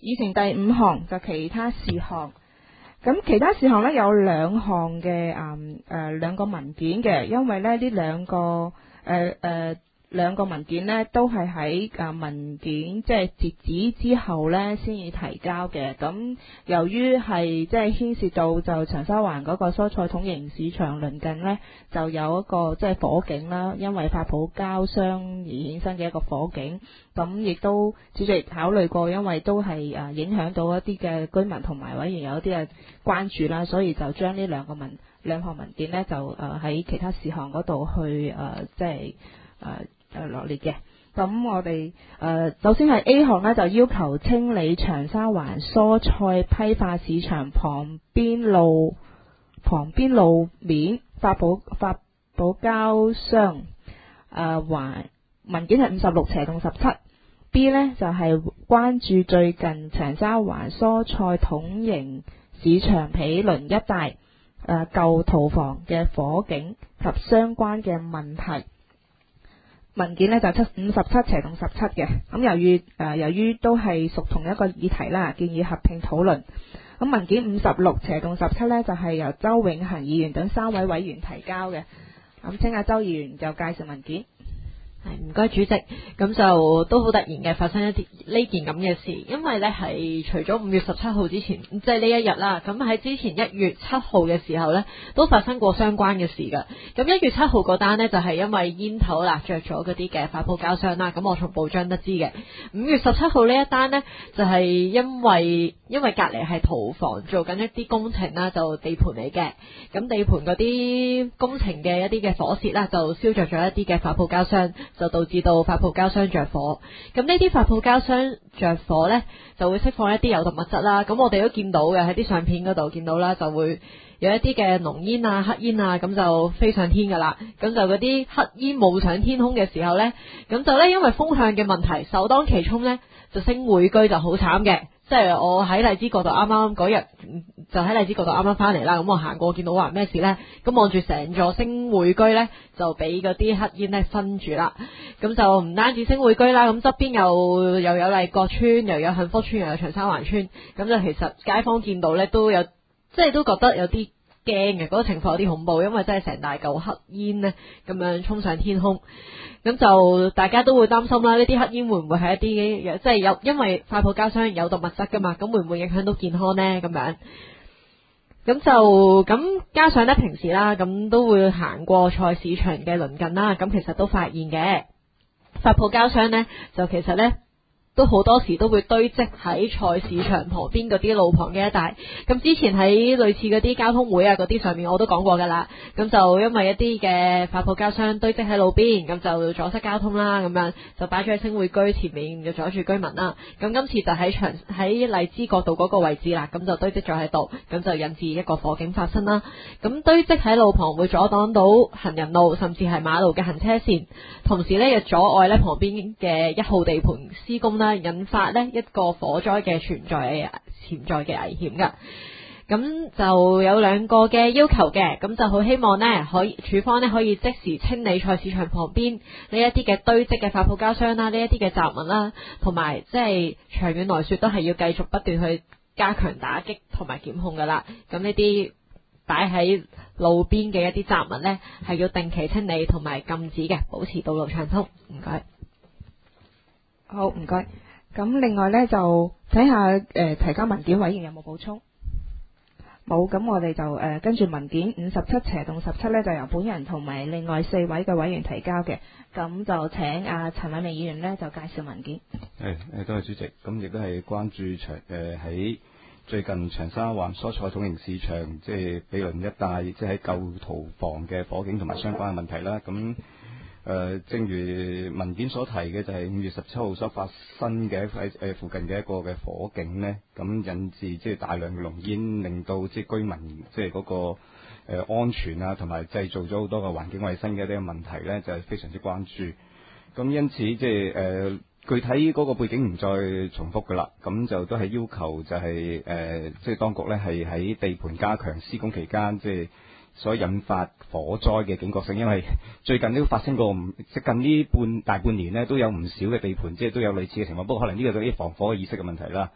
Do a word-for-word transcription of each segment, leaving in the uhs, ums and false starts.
議程第五項就其他事項。咁其他事項呢，有兩項嘅誒誒兩個文件嘅，因為咧呢兩個誒誒。呃兩個文件呢都係喺誒文件即係截止之後呢先至提交嘅。咁由於係即係牽涉到就長沙灣嗰個蔬菜統營市場鄰近呢，就有一個即係火警啦，因為發泡膠箱而衍生嘅一個火警。咁亦都主席考慮過，因為都係誒影響到一啲嘅居民同埋委員有一啲嘅關注啦，所以就將呢兩個文兩項文件呢就誒喺其他事項嗰度去誒即係誒。誒落列嘅。咁我哋誒、呃、首先係 A 項呢，就要求清理長沙灣蔬菜批發市場旁邊路旁邊路面發泡發泡膠箱。誒環文件係五十六斜洞十七。B 呢就係、是、關注最近長沙灣蔬菜統營市場毗鄰一帶誒舊屠房嘅火警及相關嘅問題。文件呢就七五十七斜洞十七嘅。咁由於誒、呃、由於都係屬同一個議題啦，建議合併討論。咁文件五十六斜洞十七呢就係、是、由周永恒議員等三位委員提交嘅。咁請阿周議員就介紹文件。 係唔該主席，咁就都好突然嘅發生一啲呢件咁嘅事，因為呢係除咗五月十七號之前，即係呢一日啦，咁喺之前一月七號嘅時候呢，都發生過相關嘅事㗎。咁一月七號嗰單呢，就係、是、因為煙頭辣着咗嗰啲嘅發泡膠箱啦，咁我從報章得知嘅。五月十七號呢一單呢，就係、是、因為因為隔離係屠房做緊一啲工程啦，就地盤嚟嘅，咁地盤嗰啲工程嘅一啲嘅火舌啦，就燒着咗一啲嘅發泡膠箱。就導致到發泡膠箱着火，咁呢啲發泡膠箱着火呢，就會釋放一啲有毒物質啦。咁我哋都見到嘅喺啲相片嗰度見到啦，就會有一啲嘅濃煙啊、黑煙啊，咁就飛上天噶啦。咁就嗰啲黑煙冒上天空嘅時候呢，咁就呢，因為風向嘅問題，首當其衝呢，就升會居就好慘嘅。即係我喺荔枝角度啱啱嗰日就喺荔枝角度啱啱翻嚟啦，咁我行過見到話咩事呢？咁望住成座星匯居呢，就俾嗰啲黑煙呢熏住啦。咁就唔單止星匯居啦，咁側邊又又有麗閣村，又有幸福村，又有長沙灣村。咁就其實街坊見到呢，都有，即係都覺得有啲驚嘅，嗰個情況有啲恐怖，因為真係成大嚿黑煙呢咁樣衝上天空。咁就大家都會擔心啦，呢啲黑煙會唔會係一啲即係有因為發泡膠箱有毒物質噶嘛，咁會唔會影響到健康呢？咁樣咁就咁加上呢，平時啦，咁都會行過菜市場嘅鄰近啦，咁其實都發現嘅發泡膠箱呢，就其實呢，都好多時都會堆積喺菜市場旁邊嗰啲路旁嘅一帶。咁之前喺類似嗰啲交通會啊嗰啲上面我都講過噶啦。咁就因為一啲嘅發泡膠箱堆積喺路邊，咁就阻塞交通啦，咁樣就擺咗喺星匯居前面，就阻住居民啦。咁今次就喺長喺荔枝角道嗰個位置啦，咁就堆積咗喺度，咁就引致一個火警發生啦。咁堆積喺路旁會阻擋到行人路甚至係馬路嘅行車線，同時呢又阻礙呢旁邊嘅一號地盤施工，引發呢一個火災嘅存在潛在嘅危險噶。咁就有兩個嘅要求嘅，咁就好希望呢可以署方呢可以即時清理菜市場旁邊呢一啲嘅堆積嘅發泡膠箱啦，呢一啲嘅雜物啦，同埋即係長遠來說都係要繼續不斷去加強打擊同埋檢控噶啦。咁呢啲擺喺路邊嘅一啲雜物呢，係要定期清理同埋禁止嘅，保持道路暢通。唔該。 好，唔該。咁另外呢，就睇下誒、呃、提交文件委員有冇補充。冇，咁我哋就誒、呃、跟住文件五十七斜洞十七呢，就由本人同埋另外四位嘅委員提交嘅。咁就請阿、啊、陳偉明議員呢，就介紹文件。 係誒，多謝主席。咁亦都係關注長誒喺最近長沙灣蔬菜統營市場即係毗鄰一帶，即係喺舊屠房嘅火警同埋相關嘅問題啦。咁誒、呃，正如文件所提嘅，就係五月十七號所發生嘅喺誒附近嘅一個嘅火警呢，咁引致即係大量嘅濃煙，令到即係居民即係嗰個誒、呃、安全啊，同埋製造咗好多嘅環境衛生嘅一啲問題呢，就係、是、非常之關注。咁因此即係誒具體嗰個背景唔再重複噶啦，咁就都係要求就係、是、誒、呃、即係當局呢係喺地盤加強施工期間即係。所引發火災嘅警覺性，因為最近都發生過，即近呢半大半年呢都有唔少嘅地盤，即係都有類似嘅情況。不過可能呢個就啲防火嘅意識嘅問題啦。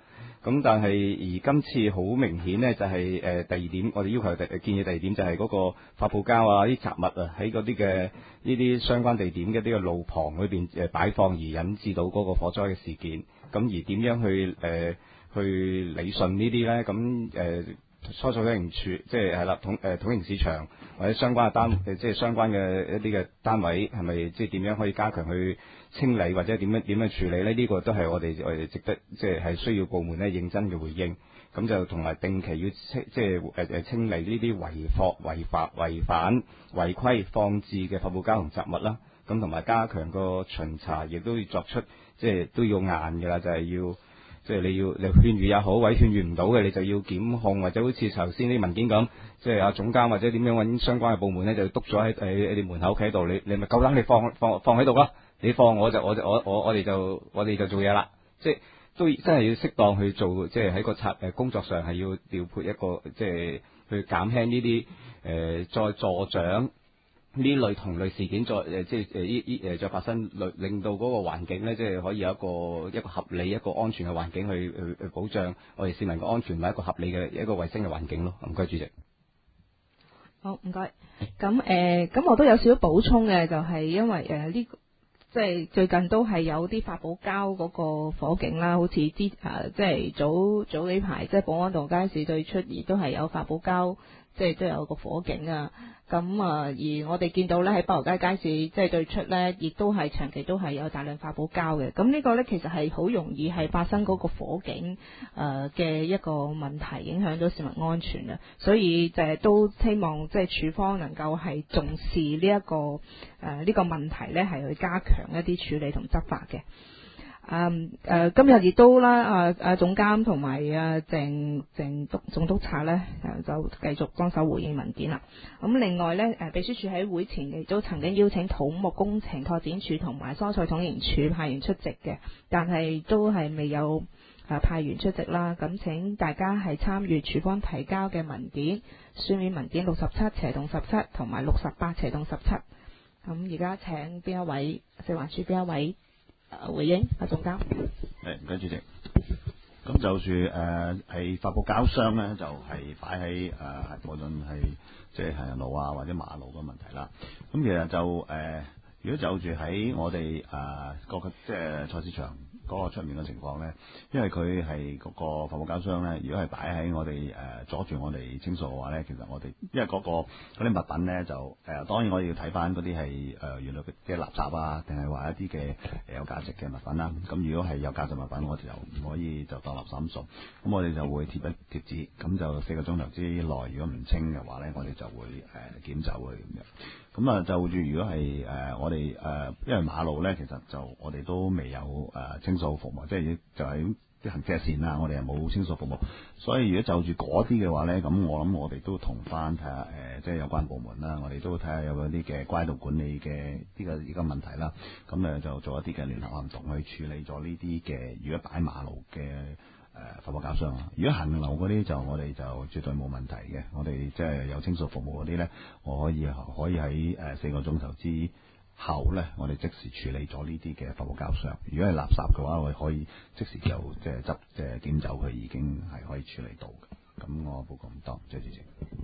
咁但係而今次好明顯呢，就係、是、誒、呃、第二點，我哋要求第建議第二點就係嗰個發泡膠啊、啲雜物啊喺嗰啲嘅呢啲相關地點嘅呢個路旁裏邊誒擺放而引致到嗰個火災嘅事件。咁而點樣去誒、呃、去理順呢啲呢？咁誒初初統營處即係係啦統誒統營市場或者相關嘅單誒即係相關嘅一啲嘅單位係咪即係點樣可以加強去清理或者點樣點樣處理呢？呢、這個都係我哋我哋值得即係係需要部門咧認真嘅回應。咁就同埋定期要清即係誒誒清理呢啲違法違法違反違規放置嘅發泡膠同雜物啦。咁同埋加強個巡查，亦都要作出即係都要硬嘅啦，就係、是、要即係你要你勸喻也好，或者勸喻唔到嘅，你就要檢控，或者好似頭先啲文件咁，即係阿總監或者點樣揾相關嘅部門咧，就督咗喺喺你門口企喺度，你你咪夠膽你放放放喺度啦，你放我就我就我我我哋就我哋就做嘢啦，即係都真係要適當去做，即係喺個策誒工作上係要調配一個即係去減輕呢啲誒再助長呢類同類事件再誒即係誒依依誒再發生，令到嗰個環境咧，即係可以有一個一個合理一個安全嘅環境去去去保障我哋市民嘅安全，或者一個合理嘅一個衛生嘅環境咯。唔該，主席。 好，唔該。咁誒，咁、呃、我都有少少補充嘅，就係、是、因為誒呢、呃這個即係最近都係有啲發泡膠嗰個火警啦，好似啲啊即係早早幾排即係保安道街市對出亦都係有發泡膠，即係都有個火警啊。咁啊，而我哋見到咧喺北河街街市即係對出咧，亦都係長期都係有大量發泡膠嘅。咁呢個咧其實係好容易係發生嗰個火警誒嘅一個問題，影響到市民安全啊。所以就係都希望即係處方能夠係重視呢、這、一個誒呢、呃這個問題咧，係去加強一啲處理同執法嘅。誒誒，今日亦都啦，啊啊總監同埋啊鄭鄭督總督察咧，就繼續幫手回應文件啦。咁另外咧，誒秘書處喺會前亦都曾經邀請土木工程拓展處同埋蔬菜統營處派員出席嘅，但係都係未有誒派員出席啦。咁請大家係參閱處方提交嘅文件，書面文件六十七斜洞十七同埋六十八斜洞十七。咁而家請邊一位食環署邊一位？誒，回應阿總監。 誒，唔該主席。咁就住誒係發泡膠箱咧，就係擺喺誒無論係即係行人路啊或者馬路嘅問題啦。咁其實就誒、呃，如果就住喺我哋誒個個即係菜市場嗰個出面嘅情況咧，因為佢係嗰個發泡膠箱咧，如果係擺喺我哋誒、呃、阻住我哋清掃嘅話咧，其實我哋因為嗰、嗰個嗰啲物品咧就誒、呃，當然我哋要睇翻嗰啲係誒原來嘅垃圾啊，定係話一啲嘅有價值嘅物品啦。咁如果係有價值物品，我哋就唔可以就當垃圾咁掃。咁我哋就會貼一貼紙，咁就四個鐘頭之內，如果唔清嘅話咧，我哋就會誒檢走佢咁樣。咁啊，就住如果係誒、呃、我哋誒、呃，因為馬路咧，其實就我哋都未有誒、呃、清掃服務，即係就係啲行車線啊，我哋係冇清掃服務。所以如果就住嗰啲嘅話咧，咁我諗我哋都同翻睇下誒，即係有關部門啦，我哋都睇下有嗰啲嘅街道管理嘅呢個呢個問題啦。咁誒就做一啲嘅聯合行動去處理咗呢啲嘅，如果擺馬路嘅。誒發泡膠箱啊！如果行人樓嗰啲就我哋就絕對冇問題嘅，我哋即係有清掃服務嗰啲咧，我可以可以喺誒四個鐘頭之後咧，我哋即時處理咗呢啲嘅發泡膠箱。如果係垃圾嘅話，我哋可以即時就即係執即係點走佢，已經係可以處理到嘅。咁我報告唔多，謝謝主席。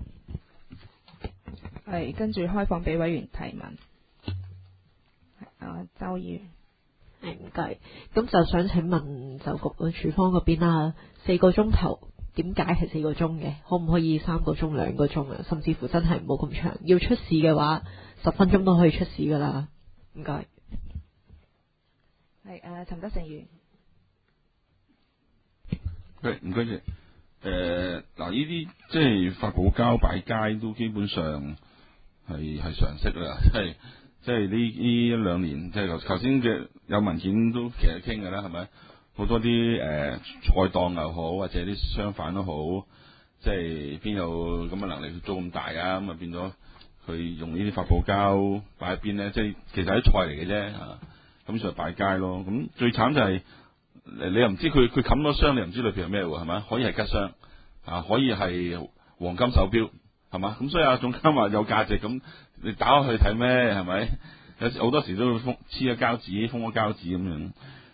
係跟住開放俾委員提問。啊，周議員。 誒唔該，咁就想請問就局嘅處方嗰邊啦，四個鐘頭點解係四個鐘嘅？可唔可以三個鐘、兩個鐘啊？甚至乎真係唔好咁長，要出事嘅話，十分鐘都可以出事噶啦。唔該。 係誒，陳德成議員。 係唔該謝。誒嗱，呢啲即係發泡膠擺街都基本上係係常識啦，即係。即係呢呢一兩年，即係頭頭先嘅有文件都其實傾嘅啦，係咪？好多啲誒、呃、菜檔又好，或者啲商販都好，即係邊有咁嘅能力去做咁大啊？咁啊變咗佢用呢啲發泡膠擺喺邊咧？即係其實係菜嚟嘅啫，啊咁就擺街咯。咁最慘就係、是、你又唔知佢佢冚咗箱，你又唔知裏邊係咩喎？係咪？可以係吉箱啊，可以係黃金手錶，係嘛？咁所以阿總監話有價值咁。你打開去睇咩？係咪有好多時都封黐咗膠紙，封咗膠紙咁樣，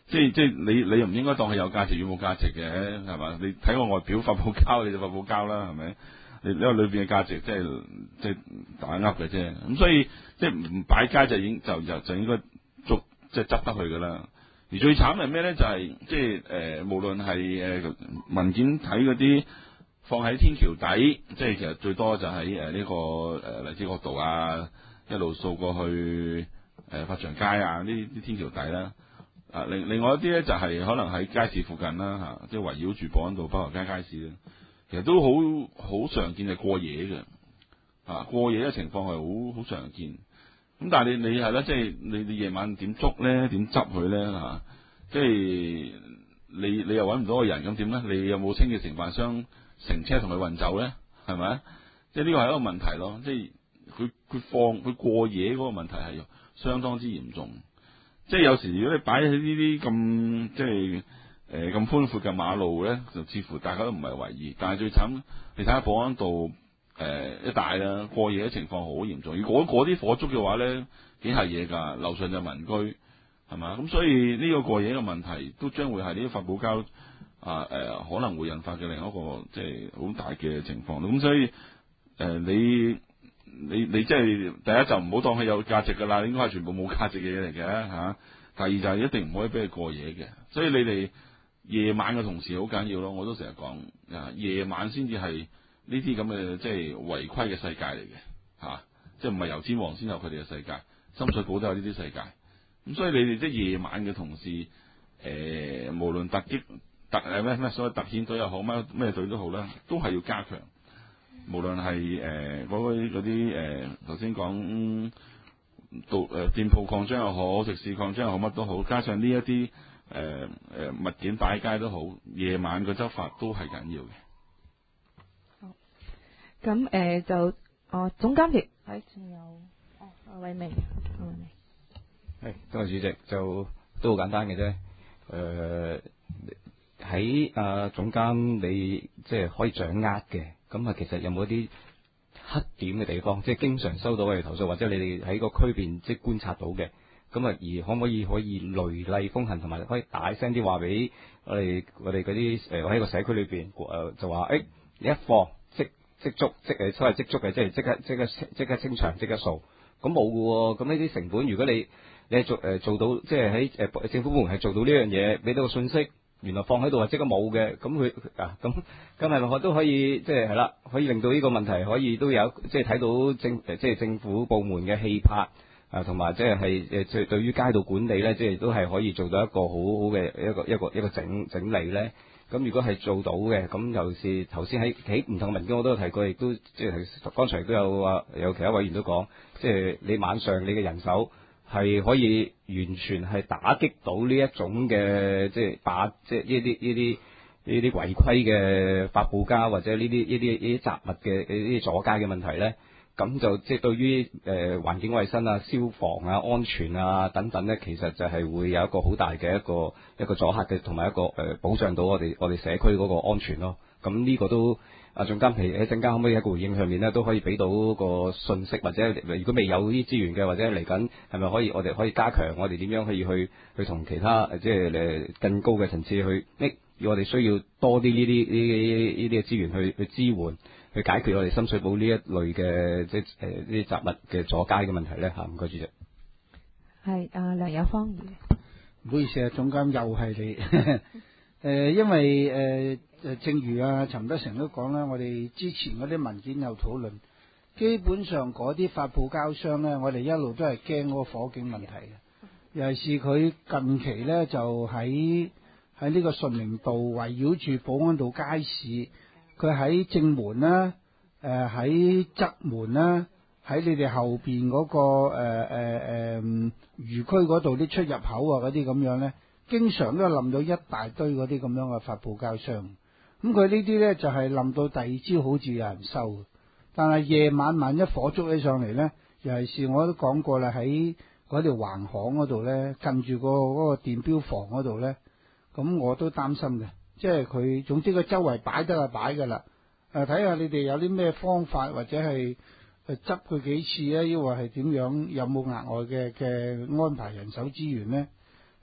即係即係你你又唔應該當佢有價值與冇價值嘅，係嘛？你睇個外表發泡膠你就發泡膠啦，係咪？你因為裏邊嘅價值即係即係大噏嘅啫。咁所以即係唔擺街就已經就就就應該捉即係執得去㗎啦。而最慘係咩咧？就係、是、即係誒、呃，無論係誒文件睇嗰啲放喺天橋底，即係其實最多就喺誒呢個誒荔枝角道啊，一路掃過去誒發祥街啊，呢啲天橋底啦。啊，另另外一啲咧就係可能喺街市附近啦嚇、啊，即係圍繞住寶安道、北河街街市咧，其實都好好常見係過夜嘅。啊，過夜嘅情況係好好常見。咁但係你你係啦，即係你你夜晚點捉咧？點執佢咧？嚇，即係你你又揾唔到個人，咁點咧？你有冇清潔承辦商乘車同佢運走咧？係咪？即係呢個係一個問題咯。即係佢佢放佢過夜嗰個問題係相當之嚴重。即係有時如果你擺喺呢啲咁即係誒咁寬闊嘅馬路咧，就似乎大家都唔係為意。但係最慘，你睇下寶安道誒、呃、一帶啦，過夜嘅情況好嚴重。如果嗰啲火燭嘅話咧，幾係嘢㗎？樓上就民居係嘛？咁所以呢個過夜嘅問題都將會係呢啲發泡膠啊誒、呃、可能會引發嘅另一個即係好大嘅情況。咁所以誒、呃、你。你你即係第一就唔好當佢有價值㗎啦，應該係全部冇價值嘅嘢嚟嘅嚇。第二就係一定唔可以俾佢過夜嘅，所以你哋夜晚嘅同事好緊要咯。我都成日講啊，夜晚先至係呢啲咁嘅即係違規嘅世界嚟嘅嚇，即係唔係油尖旺先有佢哋嘅世界，深水埗都有呢啲世界。咁所以你哋即係夜晚嘅同事，誒、呃、無論突擊特誒咩咩所謂特遣隊又好，咩咩隊都好啦，都係要加強。無論係誒嗰啲誒頭先講到誒店鋪擴張又好，食肆擴張又好，乜都好，加上呢一啲誒誒物件擺街都好，夜晚嘅執法都係緊要嘅。 好，咁誒、呃、就哦總監亦係仲有哦阿偉明，阿偉明係多謝主席，就都好簡單嘅啫。誒喺啊總監你即係可以掌握嘅。咁啊，其實有冇一啲黑點嘅地方，即係經常收到我哋投訴，或者你哋喺個區邊即係觀察到嘅，咁啊，而可唔可以可以雷厲風行，同埋可以大聲啲話俾我哋我哋嗰啲誒喺個社區裏邊誒就話誒、欸、你一放即即捉即誒所謂即捉嘅，即係即刻即刻即刻清場即刻掃，咁冇㗎喎，咁呢啲成本如果你你係做誒、呃、做到即係喺誒政府部門係做到呢樣嘢，俾到個信息。原來放喺度啊，即刻冇嘅，咁佢啊，咁今日我都可以即係係啦，可以令到呢個問題可以都有即係睇到政誒即係政府部門嘅氣魄啊，同埋即係係誒對對於街道管理咧，即係都係可以做到一個好好嘅一個一個一個整整理咧。咁如果係做到嘅，咁尤其是頭先喺喺唔同文件我都有提過，亦都即係剛才都有話有其他委員都講，即係你晚上你嘅人手。係可以完全係打擊到呢一種嘅即係把即係呢啲呢啲呢啲違規嘅發泡膠或者呢啲呢啲呢啲雜物嘅呢啲阻街嘅問題咧，咁就即係對於誒、呃、環境衛生啊、消防啊、安全啊等等咧，其實就係會有一個好大嘅一個一個阻嚇嘅，同埋一個誒、呃、保障到我哋我哋社區嗰個安全咯。咁呢個都。啊，總監，譬如喺陣間可唔可以喺個回應上面咧，都可以俾到個信息，或者如果未有啲資源嘅，或者嚟緊係咪可以我哋可以加強我哋點樣可以去去同其他即係誒更高嘅層次去，誒我哋需要多啲呢啲呢呢啲嘅資源去去支援，去解決我哋深水埗呢一類嘅即係誒呢啲雜物嘅阻街嘅問題咧嚇。唔該主席。 係啊，梁有芳議員。 唔好意思啊，總監又係你。誒、呃，因為誒。呃誒，正如啊陳德成都講啦，我哋之前嗰啲文件有討論，基本上嗰啲發泡膠箱咧，我哋一路都係驚嗰個火警問題嘅。尤其是佢近期咧，就喺喺呢個順寧道圍繞住寶安道街市，佢喺正門啦，誒喺側門啦，喺你哋後邊嗰、嗰個誒誒誒漁區嗰度啲出入口啊嗰啲咁樣咧，經常都冧到一大堆嗰啲咁樣嘅發泡膠箱。咁佢呢啲咧就係冧到第二朝好似有人收，但係夜晚萬一火燭起上嚟咧，尤其是我都講過啦，喺嗰條橫巷嗰度咧，近住個嗰個電錶房嗰度咧，咁我都擔心嘅，即係佢總之佢周圍擺得係擺噶啦，誒睇下你哋有啲咩方法或者係誒執佢幾次咧，抑或係點樣，有冇額外嘅嘅安排人手資源咧？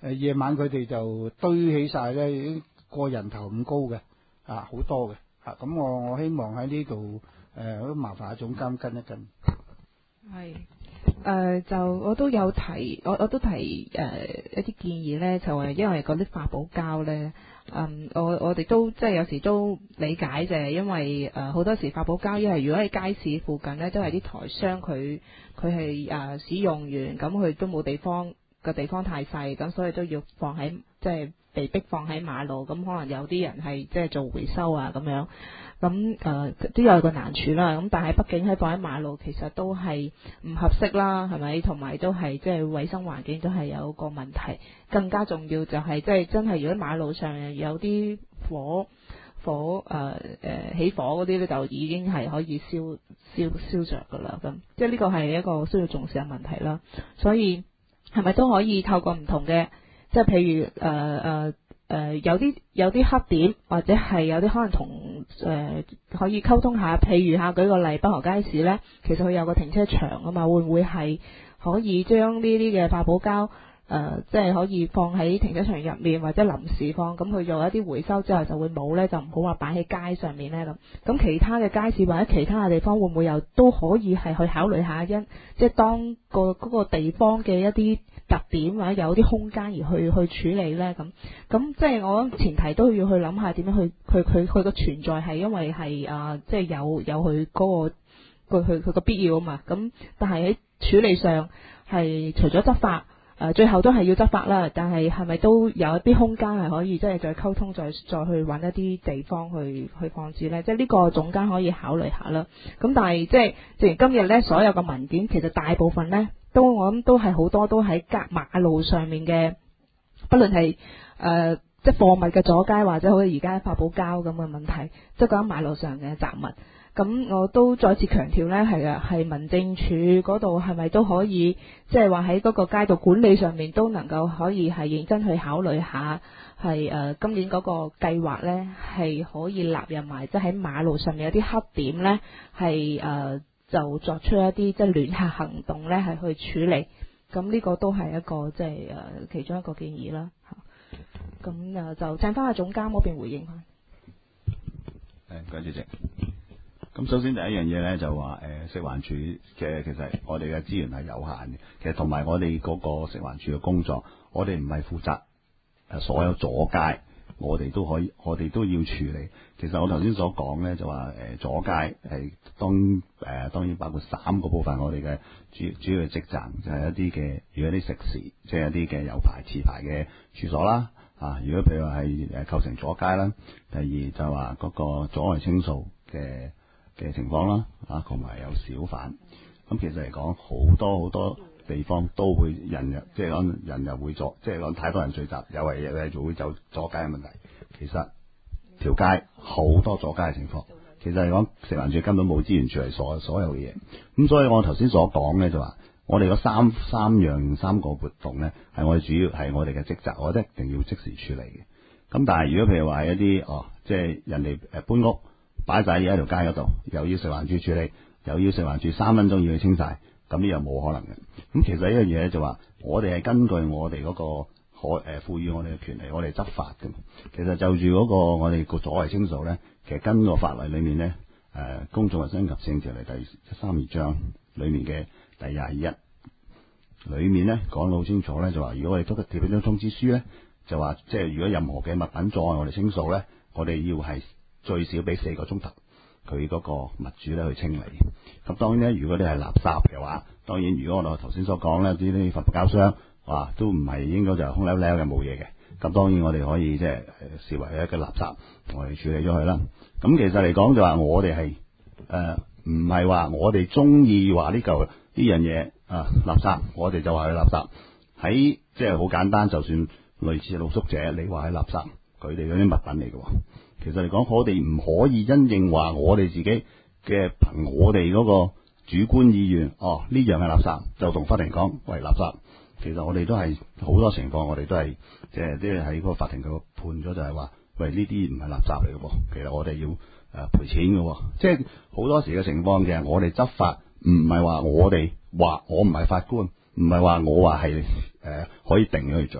誒夜晚佢哋就堆起晒咧，已經過人頭咁高嘅，啊好多嘅，啊咁我我希望喺呢度誒，都麻煩阿總監跟一跟。 係。誒、呃、就我都有提，我我都提誒、呃、一啲建議咧，就係因為嗰啲發泡膠咧，嗯，我我哋都即係有時都理解嘅，因為誒好、呃、多時發泡膠，因為如果喺街市附近咧，都係啲台商佢佢係誒使用完，咁佢都冇地方，個地方太細，咁所以都要放喺即係被逼放喺馬路，咁可能有啲人係即係做回收啊咁樣。咁誒、呃、都有個難處啦，咁但係畢竟喺放喺馬路，其實都係唔合適啦，係咪？同埋都係即係衞生環境都係有個問題。更加重要就係即係真係，如果馬路上有啲火火誒誒、呃、起火嗰啲咧，就已經係可以燒燒燒著㗎啦。咁即係呢個係一個需要重視嘅問題啦。所以係咪都可以透過唔同嘅，即係譬如誒誒。呃呃誒、呃、有啲有啲黑點，或者係有啲可能同誒、呃、可以溝通下，譬如下舉個例，北河街市呢，其實佢有個停車場啊嘛，會唔會係可以將呢啲嘅發泡膠誒，即係可以放喺停車場入面，或者臨時放，咁佢做一啲回收之後就會冇呢，就唔好話擺喺街上面呢。咁。咁其他嘅街市或者其他嘅地方會唔會又都可以係去考慮下，因即係當個嗰個地方嘅一啲特點或者有啲空間而去去處理呢？咁咁即係我諗前提都要去諗下點樣去佢佢佢個存在係因為係啊，即係有有佢嗰個佢佢佢個必要啊嘛。咁但係喺處理上係除咗執法。誒、呃、最後都係要執法啦，但係係咪都有一啲空間係可以即係再溝通，再再去揾一啲地方去去放置呢？即係呢個總監可以考慮下啦。咁但係即係正如今日呢，所有嘅文件其實大部分呢，都我諗都係好多都喺隔馬路上面嘅，不論係誒、呃、即係貨物嘅阻街，或者好似而家發泡膠咁嘅問題，即係講緊馬路上嘅雜物。咁我都再次強調呢，係啊，係民政處嗰度係咪都可以，即係話喺嗰個街道管理上面都能夠可以係認真去考慮下，係誒、呃、今年嗰個計劃呢，係可以納入埋，即係喺馬路上面有啲黑點呢，係誒、呃、就作出一啲即係聯合行動呢，係去處理。咁呢個都係一個即係誒其中一個建議啦。咁誒就請翻阿總監嗰邊回應翻。 誒，唔該主席。咁首先第一樣嘢咧就話誒食環署嘅其實我哋嘅資源係有限嘅，其實同埋我哋嗰個食環署嘅工作，我哋唔係負責誒所有阻街，我哋都可以，我哋都要處理。其實我頭先所講咧就話誒阻街係當誒、呃、當然包括三個部分，我哋嘅主主要嘅職責就係一啲嘅，如果啲食肆即係一啲嘅有牌持牌嘅處所啦，啊，如果譬如話係誒構成阻街啦，第二就話嗰個阻礙清掃嘅嘅情況啦，啊，同埋有小販，咁其實嚟講好多好多地方都會人入，即係講人又會阻，即係講太多人聚集，有為有就會走阻街嘅問題。其實條街好多阻街嘅情況，其實嚟講食環署根本冇資源處理所所有嘅嘢。咁所以我頭先所講咧就話，我哋嗰三三樣三個活動咧係我哋主要係我哋嘅職責，我覺得一定要即時處理嘅。咁但係如果譬如話一啲哦，即係人哋誒搬屋。擺晒嘢喺條街嗰度，又要食環署處理，又要食環署三分鐘要去清晒，咁呢樣冇可能嘅。咁其實呢樣嘢就話，我哋係根據我哋嗰個可誒賦予我哋嘅權利，我哋執法嘅。其實就住嗰個我哋個阻礙清掃咧，其實跟個法例裏面咧，誒、呃、公眾衞生及市政條例第十三二章裏面嘅第廿一裏面咧講得好清楚咧，就話如果我哋都貼咗張通知書咧，就話即係如果任何嘅物品阻礙我哋清掃咧，我哋要係最少俾四個鐘頭，佢嗰個物主咧去清理。咁當然咧，如果你係垃圾嘅話，當然如果我哋頭先所講咧，啲啲發泡膠箱，哇，都唔係應該就係空溜溜嘅冇嘢嘅。咁當然我哋可以即係視為一個垃圾，我哋處理咗佢啦。咁其實嚟講就話我哋係誒唔係話我哋中意話呢嚿呢樣嘢啊垃圾，我哋就話係垃圾。喺即係好簡單，就算類似露宿者，你話係垃圾，佢哋嗰啲物品嚟嘅。其實嚟講，我哋唔可以因應話我哋自己嘅憑我哋嗰個主觀意願，哦呢樣係垃圾，就同法庭講喂垃圾。其實我哋都係好多情況，我哋都係即係即係喺嗰個法庭度判咗，就係話喂呢啲唔係垃圾嚟嘅喎。其實我哋要誒賠錢嘅喎。即係好多時嘅情況嘅，我哋執法唔係話我哋話我唔係法官，唔係話我話係誒可以定咗佢罪。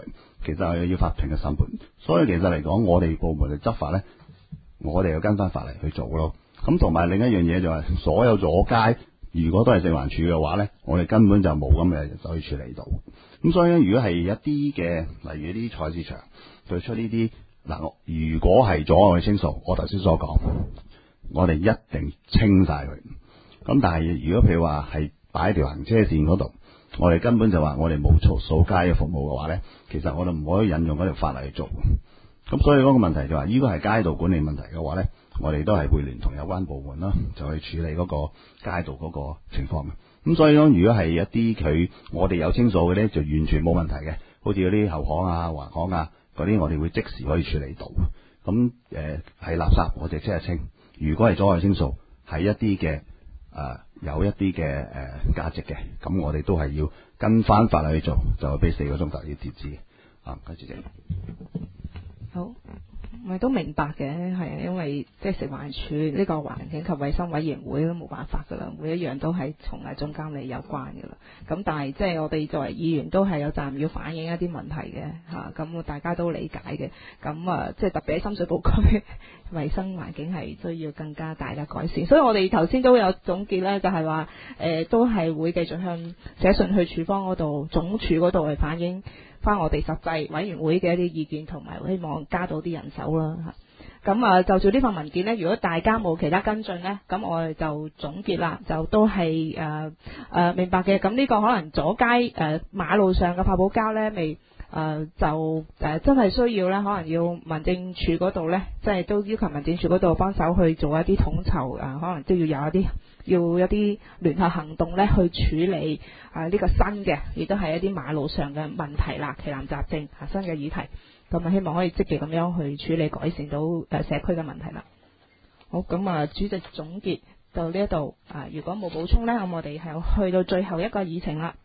其實係要法庭嘅審判。所以其實嚟講，我哋部門嘅執法咧，我哋要跟翻法例去做咯。咁同埋另一樣嘢就係、是，所有阻街如果都係食環署嘅話咧，我哋根本就冇咁嘅人手去處理到。咁所以咧，如果係一啲嘅，例如啲菜市場對出呢啲嗱，如果係阻礙清掃，我頭先所講，我哋一定清晒佢。咁但係如果譬如話係擺喺條行車線嗰度，我哋根本就話我哋冇掃掃街嘅服務嘅話咧，其實我哋唔可以引用嗰條法例去做。咁所以嗰個問題就話，如果係街道管理問題嘅話咧，我哋都係會聯同有關部門啦，就去處理嗰個街道嗰個情況嘅。咁所以講，如果係一啲佢我哋有清掃嘅咧，就完全冇問題嘅，好似嗰啲後巷啊、橫巷啊嗰啲，我哋會即時可以處理到。咁誒係垃圾，我哋即係清。如果係阻礙清掃，係一啲嘅誒有一啲嘅誒價值嘅，咁我哋都係要跟翻法例去做，就俾四個鐘頭要截止。啊，多謝主席。 好。我哋都明白嘅，係啊，因為即係食環署呢個環境及衛生委員會都冇辦法噶啦，每一樣都係同誒總監理有關噶啦。咁但係即係我哋作為議員都係有責任要反映一啲問題嘅嚇，咁、啊、大家都理解嘅。咁啊，即係特別喺深水埗區衛生環境係需要更加大嘅改善。所以我哋頭先都有總結咧，就係話誒都係會繼續向寫信去處方嗰度總署嗰度去反映翻我哋實際委員會嘅一啲意見，同埋希望加到啲人手啦嚇。咁啊，就住呢份文件呢，如果大家冇其他跟進呢，咁我哋就總結啦，就都係誒誒明白嘅。咁呢個可能阻街誒、呃、馬路上嘅發泡膠呢，未誒、呃、就誒、呃、真係需要呢，可能要民政處嗰度呢，即係都要求民政處嗰度幫手去做一啲統籌啊，可能都要有一啲要一啲聯合行動呢，去處理啊呢、這個新嘅，亦都係一啲馬路上嘅問題啦，奇難雜症啊新嘅議題。咁啊，希望可以積極咁樣去處理，改善到誒社區嘅問題啦。好，咁啊，主席總結到呢一度啊，如果冇補充呢，咁我哋係去到最後一個議程啦。